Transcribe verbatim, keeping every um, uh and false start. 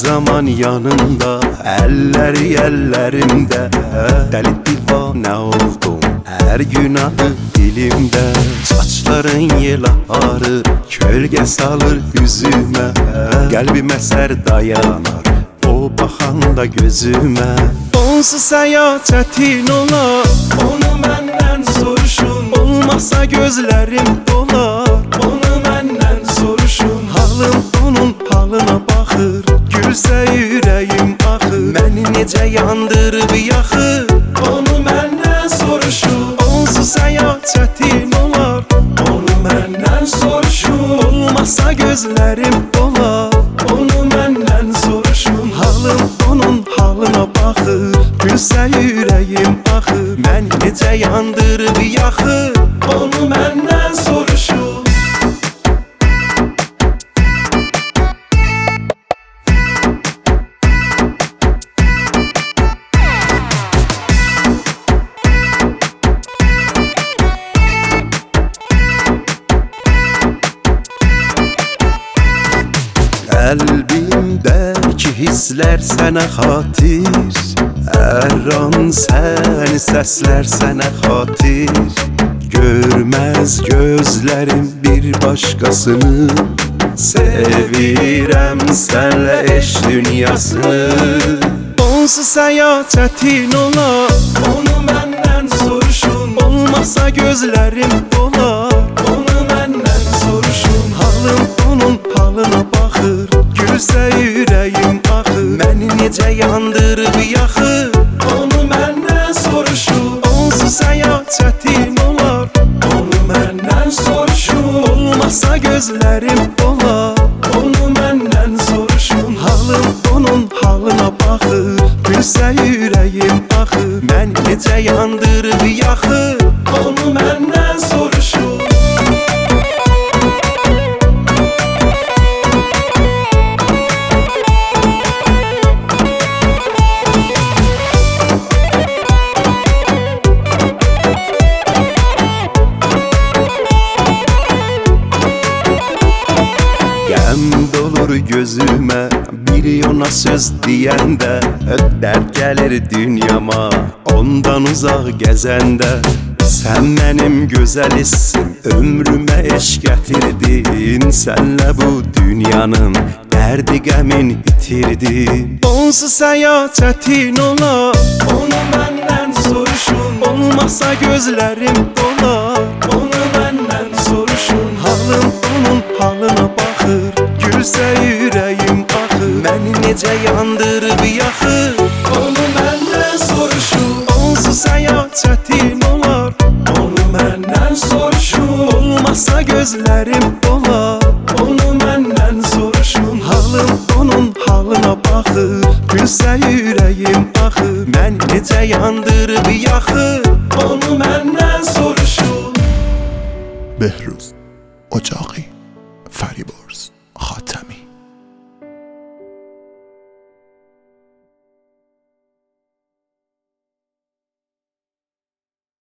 zaman yanımda, elleri ellerimde. Deli divane oldum, her gün adı dilimde. Saçların yelahları kölge salır yüzüme. Kalbime ser dayanar o baxanda gözüme. Onsuz həyat çətin olar, onu məndən soruşun. Olmasa gözlərim dolar, onu məndən soruşun. Halım onun halına baxır, gülsə ürəyim axır. Məni necə yandırıb yaxır, onu məndən soruşun. Onsuz həyat çətin olar, onu məndən soruşun. Olmasa gözlərim dolar, onu məndən soruşun. Halım onun halına baxır, gülsə ürəyim axır. Mən necə yandırıb yaxır, onu məndən soruşun. Qəlbimdəki hisslər sənə xatir, hər an səni səslər sənə xatir. Görməz gözlərim bir başqasını, sevirəm sənlə eş dünyasını. Onsuz həyat çətin olar, onu məndən soruşun. Olmasa gözlərim dolar, onu məndən soruşun. Halım onun halına baxır, gülsə ürəyim axır. Məni necə yandırıb yaxır, onu məndən soruşun. Onsuz həyat çətin olar, onu məndən soruşun. Olmasa gözlərim dolar, onu məndən soruşun. Halım onun halına baxır, gülsə ürəyim axır. Mən necə yandırıb yaxır, onu məndən soruşun. Qəm dolur gözümə bir ona söz deyəndə. Dərd gəlir dünyama ondan uzaq gəzəndə. Sən mənim gözəl hissim, ömrümə eşq gətirdin. Sənlə bu dünyanın dərdi qəmin itirdin. Onsuz həyat çətin olar, onu məndən soruşun. Olmasa gözlərim dolar, onu məndən soruşun. Halım onun halına baxır, gülsə ürəyim axır. Məni necə yandırıb yaxır, onu məndən soruşun. Onsuz həyat çətin olar, onu məndən soruşun. Olmasa gözlərim dolar, onu məndən soruşun. Halım onun halına baxır, gülsə ürəyim axır. Mən necə yandırıb yaxır, onu məndən soruşun. بهروز اجاقی